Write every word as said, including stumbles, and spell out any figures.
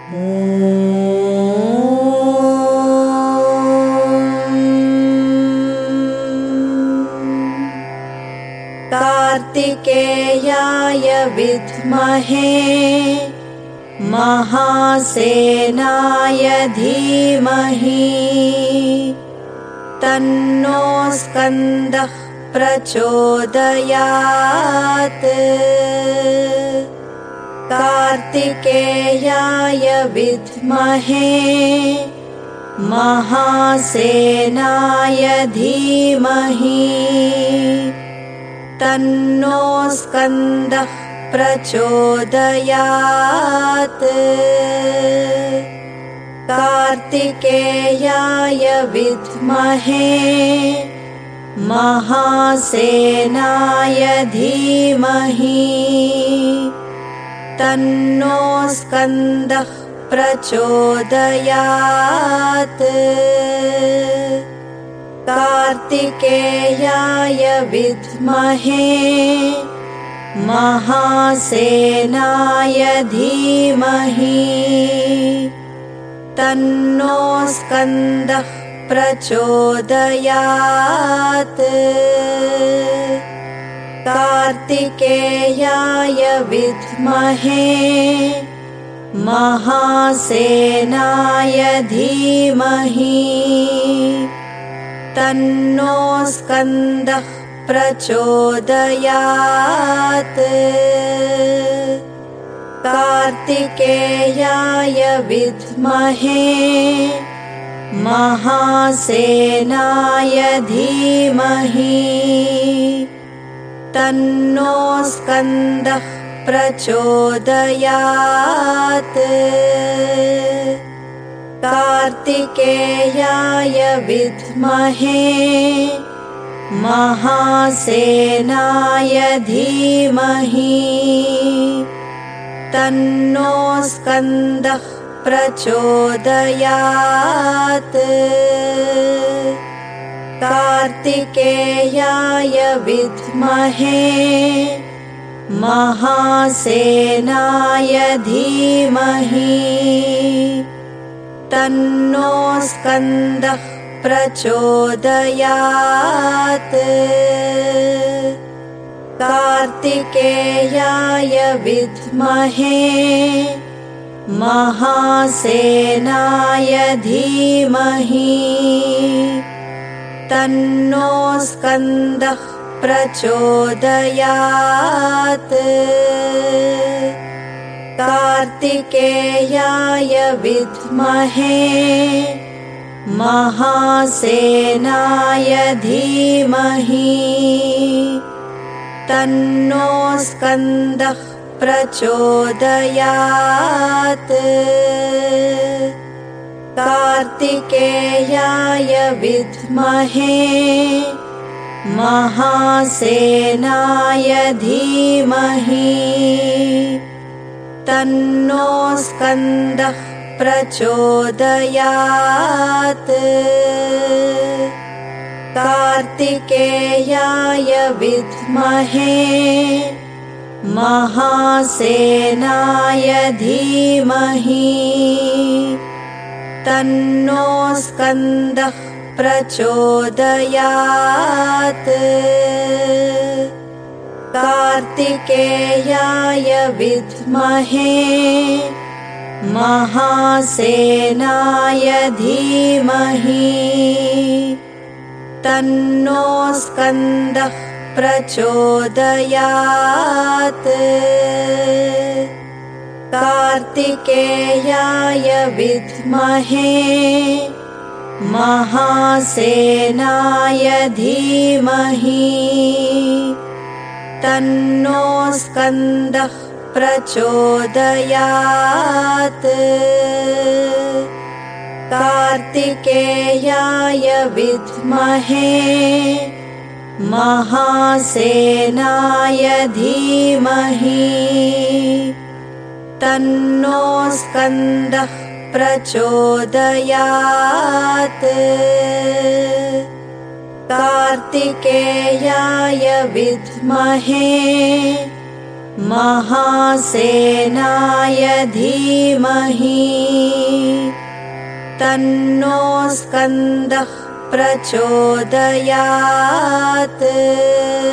कार्तिकेयाय विद्महे महासेनाय धीमहि तन्नो स्कन्दः प्रचोदयात्। कार्तिकेयाय विद्महे महासेनाय धीमहि तन्नो स्कन्दः प्रचोदयात्। कार्तिकेयाय विद्महे महासेनाय धीमहि तन्नो स्कन्दः प्रचोदयात्। कार्तिकेयाय विद्महे महासेनाय धीमहि तन्नो स्कन्दः प्रचोदयात्। कार्तिकेयाय विद्महे महासेनाय धीमहि तन्नो स्कन्दः प्रचोदयात्। कार्तिकेयाय विद्महे महासेनाय धीमहि तन्नो स्कन्दः प्रचोदयात्। कार्तिकेयाय विद्महे महासेनाय धीमहि तन्नो स्कन्दः प्रचोदयात्। कार्तिकेयाय विद्महे महासेनाय धीमहि तन्नो स्कन्दः प्रचोदयात्। कार्तिकेयाय विद्महे महासेनाय धीमहि तन्नो स्कन्दः प्रचोदयात्। कार्तिकेयाय विद्महे महासेनाय धीमहि तन्नो स्कन्दः प्रचोदयात्। कार्तिकेयाय विद्महे महासेनाय धीमहि तन्नो स्कन्दः प्रचोदयात्। कार्तिकेयाय विद्महे महासेनाय धीमहि तन्नो स्कन्दः प्रचोदयात्। कार्तिकेयाय विद्महे महासेनाय धीमहि तन्नो स्कन्दः प्रचोदयात्। कार्तिकेयाय विद्महे महासेनाय धीमहि तन्नो स्कन्दः प्रचोदयात्। कार्तिकेयाय विद्महे महासेनाय धीमहि तन्नो स्कन्दः प्रचोदयात्। कार्तिकेयाय विद्महे महासेनाय धीमहि तन्नो स्कन्दः प्रचोदयात्।